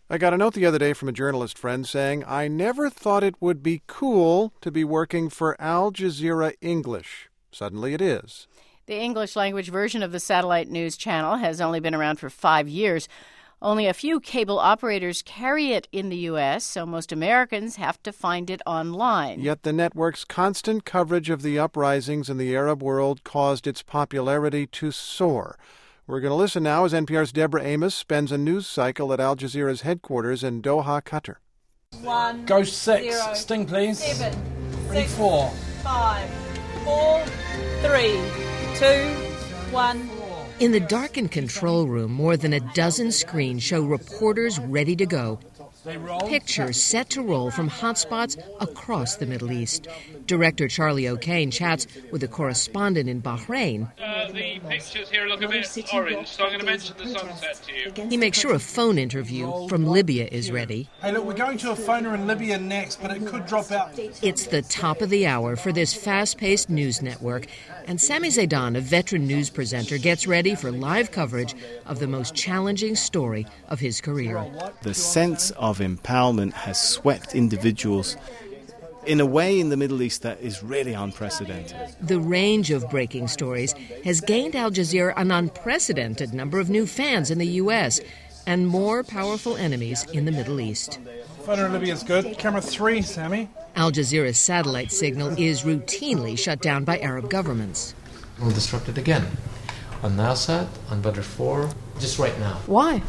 I got a note the other day from a journalist friend saying, I never thought it would be cool to be working for Al Jazeera English. Suddenly it is. The English-language version of the satellite news channel has only been around for 5 years. Only a few cable operators carry it in the U.S., so most Americans have to find it online. Yet the network's constant coverage of the uprisings in the Arab world caused its popularity to soar. We're going to listen now as NPR's Deborah Amos spends a news cycle at Al Jazeera's headquarters in Doha, Qatar. 1, Go 6. 0, Sting, please. 7, 3, 6, 4. 5, 4, 3, 2, 1. In the darkened control room, more than a dozen screens show reporters ready to go. Pictures set to roll from hotspots across the Middle East. Director Charlie O'Kane chats with a correspondent in Bahrain. The pictures here look a bit orange, so I'm going to mention the sunset to you. He makes sure a phone interview from Libya is ready. Hey, look, we're going to a phoner in Libya next, but it could drop out. It's the top of the hour for this fast-paced news network, and Sami Zaidan, a veteran news presenter, gets ready for live coverage of the most challenging story of his career. The sense of empowerment has swept individuals in a way in the Middle East that is really unprecedented. The range of breaking stories has gained Al Jazeera an unprecedented number of new fans in the U.S. and more powerful enemies in the Middle East. Phoner in Libya is good. Camera 3, Sammy. Al Jazeera's satellite signal is routinely shut down by Arab governments. We'll disrupt it again. On Nilesat, on Badr 4, just right now. Why?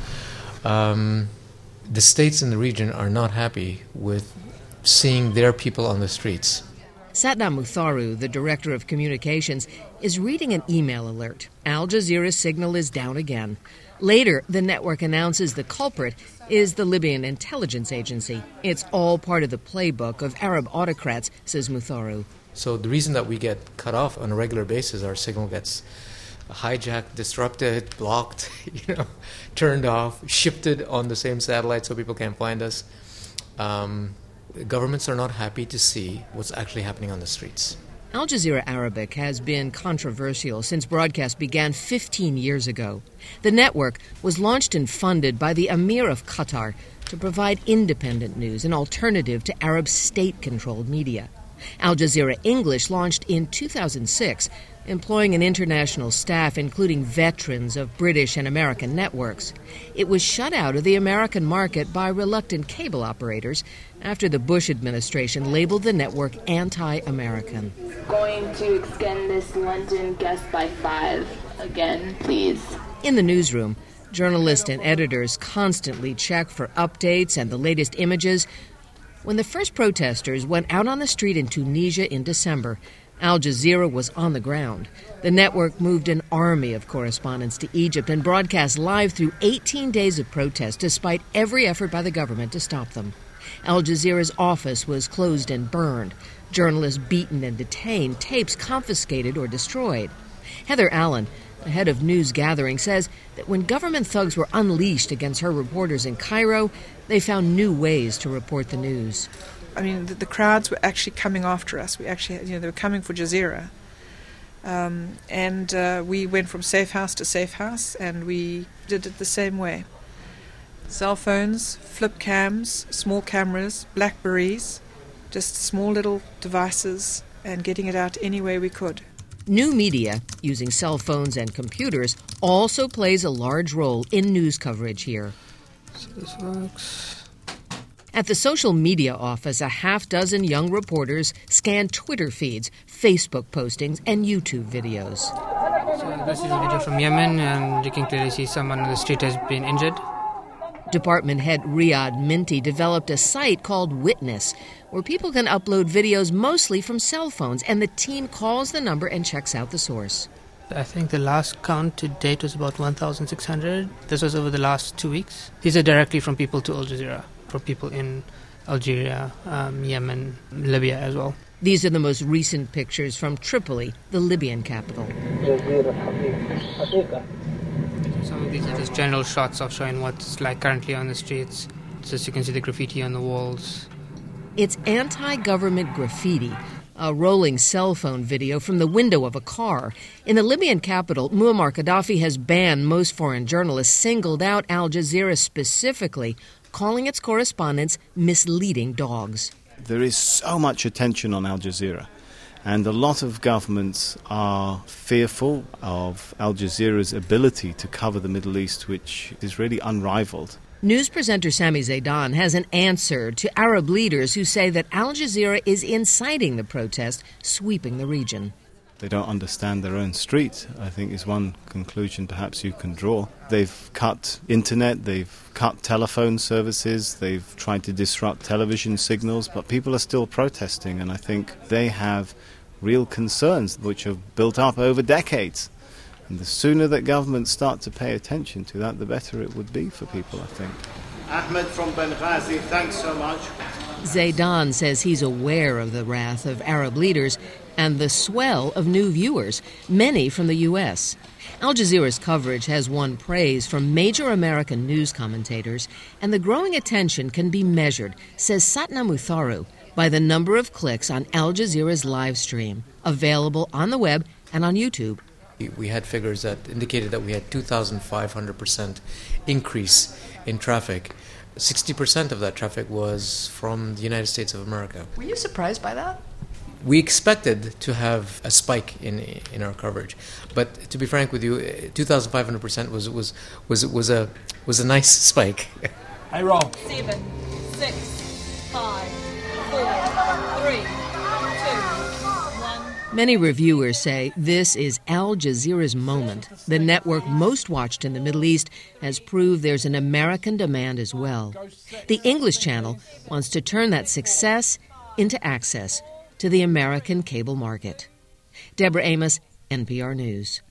The states in the region are not happy with seeing their people on the streets. Satnam Mutharu, the director of communications, is reading an email alert. Al Jazeera's signal is down again. Later, the network announces the culprit is the Libyan intelligence agency. It's all part of the playbook of Arab autocrats, says Mutharu. So the reason that we get cut off on a regular basis, our signal gets hijacked, disrupted, blocked, turned off, shifted on the same satellite so people can't find us. Governments are not happy to see what's actually happening on the streets. Al Jazeera Arabic has been controversial since broadcast began 15 years ago. The network was launched and funded by the Emir of Qatar to provide independent news, an alternative to Arab state-controlled media. Al Jazeera English launched in 2006, employing an international staff including veterans of British and American networks. It was shut out of the American market by reluctant cable operators after the Bush administration labeled the network anti-American. Going to extend this London guest by 5 again, please. In the newsroom, journalists and editors constantly check for updates and the latest images. When the first protesters went out on the street in Tunisia in December, Al Jazeera was on the ground. The network moved an army of correspondents to Egypt and broadcast live through 18 days of protest, despite every effort by the government to stop them. Al Jazeera's office was closed and burned, journalists beaten and detained, tapes confiscated or destroyed. Heather Allen, the head of news gathering, says that when government thugs were unleashed against her reporters in Cairo, they found new ways to report the news. I mean, the crowds were actually coming after us. They were coming for Jazeera. And we went from safe house to safe house, and we did it the same way. Cell phones, flip cams, small cameras, Blackberries, just small little devices, and getting it out any way we could. New media, using cell phones and computers, also plays a large role in news coverage here. So this works. At the social media office, a half-dozen young reporters scan Twitter feeds, Facebook postings, and YouTube videos. So this is a video from Yemen, and you can clearly see someone on the street has been injured. Department head Riyadh Minty developed a site called Witness, where people can upload videos mostly from cell phones, and the team calls the number and checks out the source. I think the last count to date was about 1,600. This was over the last 2 weeks. These are directly from people to Al Jazeera, from people in Algeria, Yemen, Libya as well. These are the most recent pictures from Tripoli, the Libyan capital. Some of these are just general shots of showing what's like currently on the streets. Just you can see the graffiti on the walls. It's anti-government graffiti, a rolling cell phone video from the window of a car. In the Libyan capital, Muammar Gaddafi has banned most foreign journalists, singled out Al Jazeera specifically calling its correspondents misleading dogs. There is so much attention on Al Jazeera, and a lot of governments are fearful of Al Jazeera's ability to cover the Middle East, which is really unrivaled. News presenter Sami Zaidan has an answer to Arab leaders who say that Al Jazeera is inciting the protest sweeping the region. They don't understand their own street, I think, is one conclusion perhaps you can draw. They've cut internet, they've cut telephone services, they've tried to disrupt television signals, but people are still protesting, and I think they have real concerns which have built up over decades. And the sooner that governments start to pay attention to that, the better it would be for people, I think. Ahmed from Benghazi, thanks so much. Zaidan says he's aware of the wrath of Arab leaders and the swell of new viewers, many from the U.S. Al Jazeera's coverage has won praise from major American news commentators, and the growing attention can be measured, says Satna Mutharu, by the number of clicks on Al Jazeera's live stream, available on the web and on YouTube. We had figures that indicated that we had 2,500% increase in traffic. 60% of that traffic was from the United States of America. Were you surprised by that? We expected to have a spike in our coverage, but to be frank with you, 2,500% was a nice spike. Hey, Rob. 7, 6, 5, 4, 3, 2, 1. Many reviewers say this is Al Jazeera's moment. The network most watched in the Middle East has proved there's an American demand as well. The English channel wants to turn that success into access to the American cable market. Deborah Amos, NPR News.